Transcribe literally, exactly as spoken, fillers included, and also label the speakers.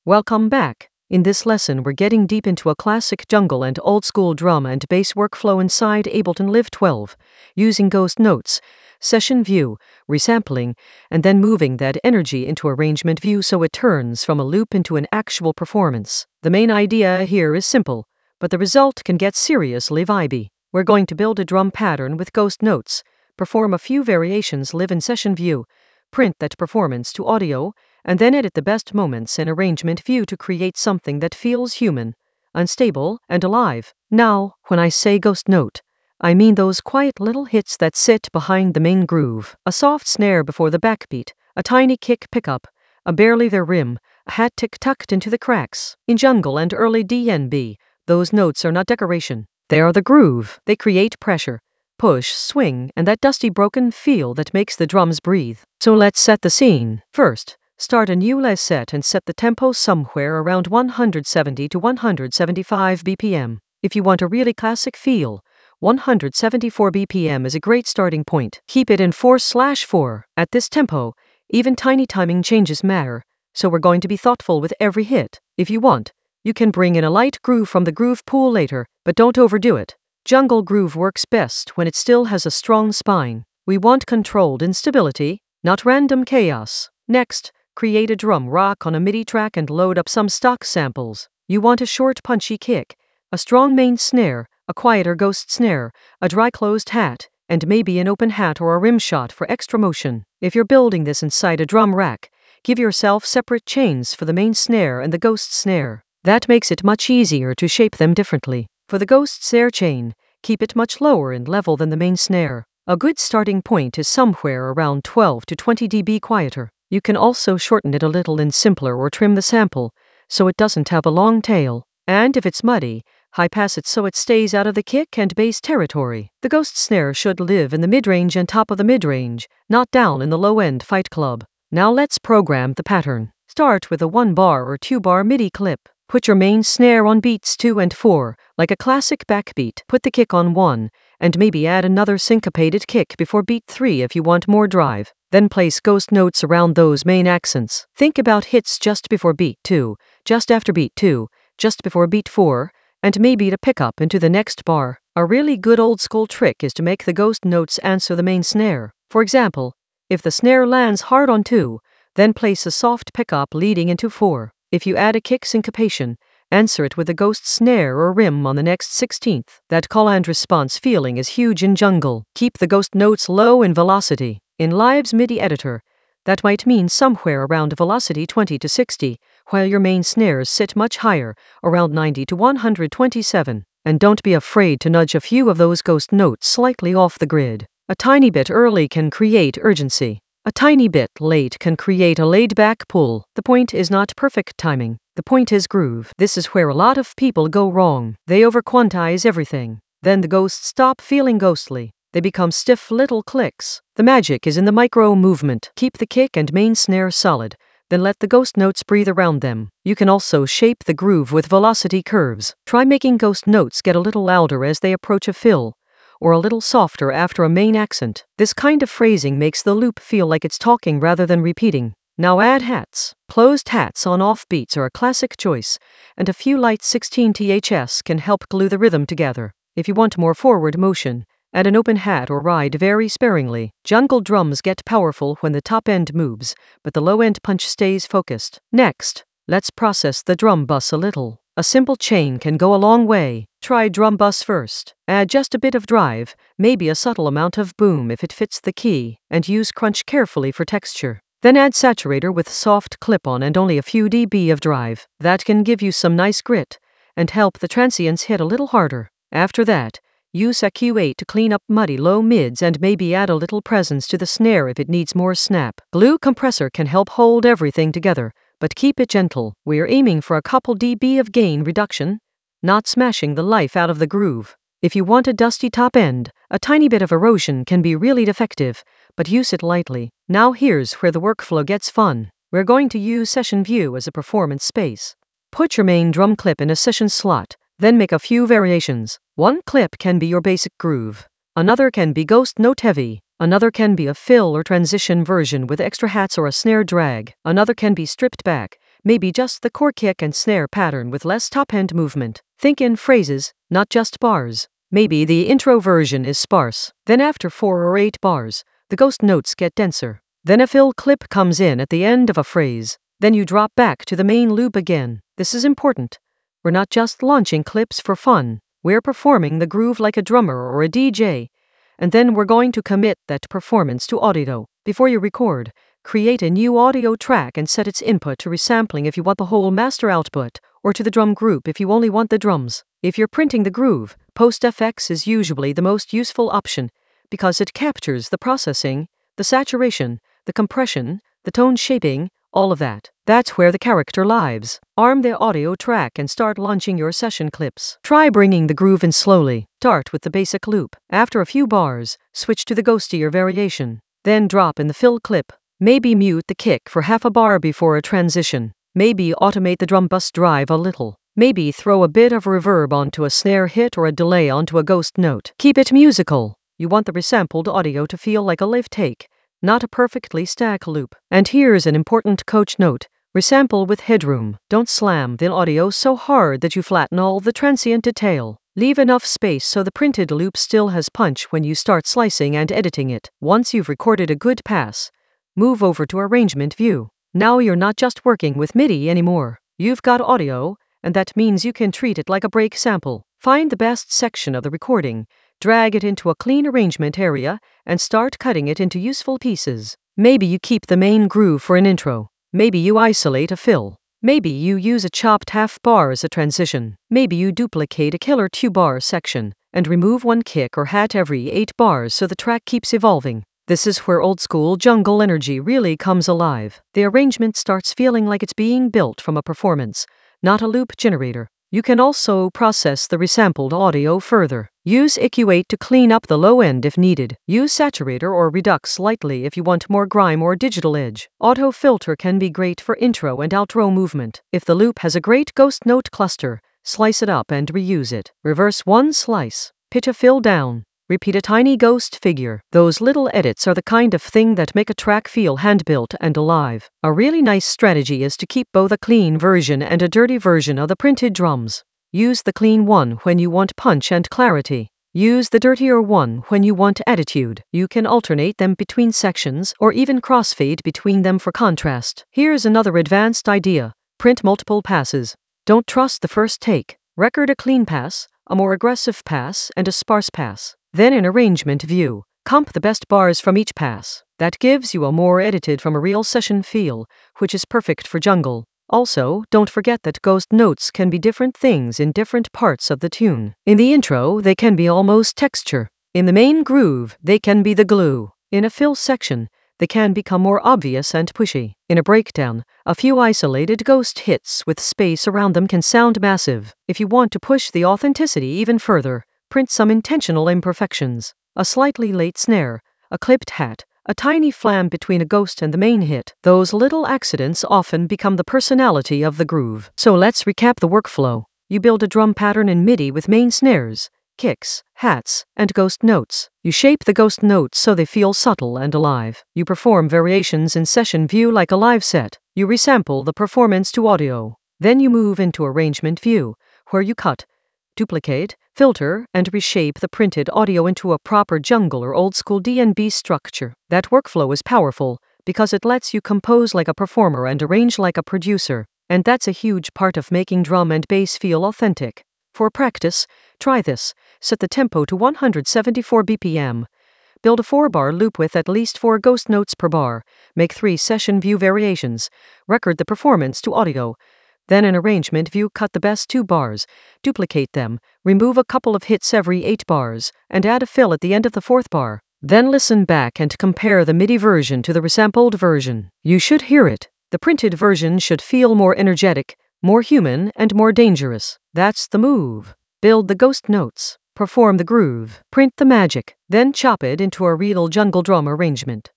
Speaker 1: Welcome back. In this lesson, we're getting deep into a classic jungle and old school drum and bass workflow inside Ableton Live twelve, using ghost notes, session view, resampling, and then moving that energy into arrangement view so it turns from a loop into an actual performance. The main idea here is simple, but the result can get seriously vibey. We're going to build a drum pattern with ghost notes, perform a few variations live in session view, print that performance to audio, and then edit the best moments in arrangement view to create something that feels human, unstable, and alive. Now, when I say ghost note, I mean those quiet little hits that sit behind the main groove. A soft snare before the backbeat, a tiny kick pickup, a barely there rim, a hat tick tucked into the cracks. In jungle and early D N B, those notes are not decoration. They are the groove. They create pressure, push, swing, and that dusty broken feel that makes the drums breathe. So let's set the scene. First, start a new les set and set the tempo somewhere around one hundred seventy to one hundred seventy-five B P M. If you want a really classic feel, one hundred seventy-four B P M is a great starting point. Keep it in four slash four. At this tempo, even tiny timing changes matter, so we're going to be thoughtful with every hit. If you want, you can bring in a light groove from the groove pool later, but don't overdo it. Jungle groove works best when it still has a strong spine. We want controlled instability, not random chaos. Next, create a drum rock on a MIDI track and load up some stock samples. You want a short punchy kick, a strong main snare, a quieter ghost snare, a dry closed hat, and maybe an open hat or a rim shot for extra motion. If you're building this inside a drum rack, give yourself separate chains for the main snare and the ghost snare. That makes it much easier to shape them differently. For the ghost snare chain, keep it much lower in level than the main snare. A good starting point is somewhere around twelve to twenty decibels quieter. You can also shorten it a little in simpler or trim the sample, so it doesn't have a long tail. And if it's muddy, high pass it so it stays out of the kick and bass territory. The ghost snare should live in the mid-range and top of the mid-range, not down in the low-end fight club. Now let's program the pattern. Start with a one bar or two bar MIDI clip. Put your main snare on beats two and four, like a classic backbeat. Put the kick on one, and maybe add another syncopated kick before beat three if you want more drive. Then place ghost notes around those main accents. Think about hits just before beat two, just after beat two, just before beat four, and maybe to pick up into the next bar. A really good old school trick is to make the ghost notes answer the main snare. For example, if the snare lands hard on two, then place a soft pickup leading into four. If you add a kick syncopation, answer it with a ghost snare or rim on the next sixteenth. That call and response feeling is huge in jungle. Keep the ghost notes low in velocity. In Live's MIDI editor, that might mean somewhere around velocity twenty to sixty, while your main snares sit much higher, around ninety to one hundred twenty-seven. And don't be afraid to nudge a few of those ghost notes slightly off the grid. A tiny bit early can create urgency. A tiny bit late can create a laid-back pull. The point is not perfect timing. The point is groove. This is where a lot of people go wrong. They overquantize everything. Then the ghosts stop feeling ghostly. They become stiff little clicks. The magic is in the micro movement. Keep the kick and main snare solid, then let the ghost notes breathe around them. You can also shape the groove with velocity curves. Try making ghost notes get a little louder as they approach a fill, or a little softer after a main accent. This kind of phrasing makes the loop feel like it's talking rather than repeating. Now add hats. Closed hats on off beats are a classic choice, and a few light sixteen ths can help glue the rhythm together. If you want more forward motion, add an open hat or ride very sparingly. Jungle drums get powerful when the top end moves, but the low end punch stays focused. Next, let's process the drum bus a little. A simple chain can go a long way. Try drum bus first. Add just a bit of drive, maybe a subtle amount of boom if it fits the key, and use crunch carefully for texture. Then add saturator with soft clip-on and only a few decibels of drive. That can give you some nice grit, and help the transients hit a little harder. After that, use a Q eight to clean up muddy low mids and maybe add a little presence to the snare if it needs more snap. Glue compressor can help hold everything together, but keep it gentle. We're aiming for a couple decibels of gain reduction, not smashing the life out of the groove. If you want a dusty top end, a tiny bit of erosion can be really effective, but use it lightly. Now here's where the workflow gets fun. We're going to use session view as a performance space. Put your main drum clip in a session slot, then make a few variations. One clip can be your basic groove. Another can be ghost note heavy. Another can be a fill or transition version with extra hats or a snare drag. Another can be stripped back, Maybe just the core kick and snare pattern with less top-end movement. Think in phrases, not just bars. Maybe the intro version is sparse. Then after four or eight bars, the ghost notes get denser. Then a fill clip comes in at the end of a phrase. Then you drop back to the main loop again. This is important. We're not just launching clips for fun. We're performing the groove like a drummer or a D J. And then we're going to commit that performance to audio. Before you record, create a new audio track and set its input to resampling if you want the whole master output, or to the drum group if you only want the drums. If you're printing the groove, Post-F X is usually the most useful option because it captures the processing, the saturation, the compression, the tone shaping, all of that. That's where the character lives. Arm the audio track and start launching your session clips. Try bringing the groove in slowly. Start with the basic loop. After a few bars, switch to the ghostier variation. Then drop in the fill clip. Maybe mute the kick for half a bar before a transition. Maybe automate the drum bus drive a little. Maybe throw a bit of reverb onto a snare hit or a delay onto a ghost note. Keep it musical. You want the resampled audio to feel like a live take, not a perfectly stacked loop. And here's an important coach note. Resample with headroom. Don't slam the audio so hard that you flatten all the transient detail. Leave enough space so the printed loop still has punch when you start slicing and editing it. Once you've recorded a good pass, move over to arrangement view. Now you're not just working with MIDI anymore. You've got audio, and that means you can treat it like a break sample. Find the best section of the recording, drag it into a clean arrangement area, and start cutting it into useful pieces. Maybe you keep the main groove for an intro. Maybe you isolate a fill. Maybe you use a chopped half bar as a transition. Maybe you duplicate a killer two-bar section and remove one kick or hat every eight bars so the track keeps evolving. This is where old-school jungle energy really comes alive. The arrangement starts feeling like it's being built from a performance, not a loop generator. You can also process the resampled audio further. Use E Q eight to clean up the low end if needed. Use Saturator or Redux slightly if you want more grime or digital edge. Auto filter can be great for intro and outro movement. If the loop has a great ghost note cluster, slice it up and reuse it. Reverse one slice. Pitch a fill down. Repeat a tiny ghost figure. Those little edits are the kind of thing that make a track feel hand-built and alive. A really nice strategy is to keep both a clean version and a dirty version of the printed drums. Use the clean one when you want punch and clarity. Use the dirtier one when you want attitude. You can alternate them between sections or even crossfade between them for contrast. Here's another advanced idea. Print multiple passes. Don't trust the first take. Record a clean pass, a more aggressive pass, and a sparse pass. Then in arrangement view, comp the best bars from each pass. That gives you a more edited from a real session feel, which is perfect for jungle. Also, don't forget that ghost notes can be different things in different parts of the tune. In the intro, they can be almost texture. In the main groove, they can be the glue. In a fill section, they can become more obvious and pushy. In a breakdown, a few isolated ghost hits with space around them can sound massive. If you want to push the authenticity even further, print some intentional imperfections. A slightly late snare, a clipped hat, a tiny flam between a ghost and the main hit. Those little accidents often become the personality of the groove. So let's recap the workflow. You build a drum pattern in MIDI with main snares, kicks, hats, and ghost notes. You shape the ghost notes so they feel subtle and alive. You perform variations in session view like a live set. You resample the performance to audio. Then you move into arrangement view, where you cut, duplicate, filter, and reshape the printed audio into a proper jungle or old-school D and B structure. That workflow is powerful because it lets you compose like a performer and arrange like a producer, and that's a huge part of making drum and bass feel authentic. For practice, try this. Set the tempo to one hundred seventy-four B P M. Build a four-bar loop with at least four ghost notes per bar. Make three session view variations. Record the performance to audio. Then in arrangement view, cut the best two bars, duplicate them, remove a couple of hits every eight bars, and add a fill at the end of the fourth bar. Then listen back and compare the MIDI version to the resampled version. You should hear it. The printed version should feel more energetic, more human, and more dangerous. That's the move. Build the ghost notes, perform the groove, print the magic, then chop it into a real jungle drum arrangement.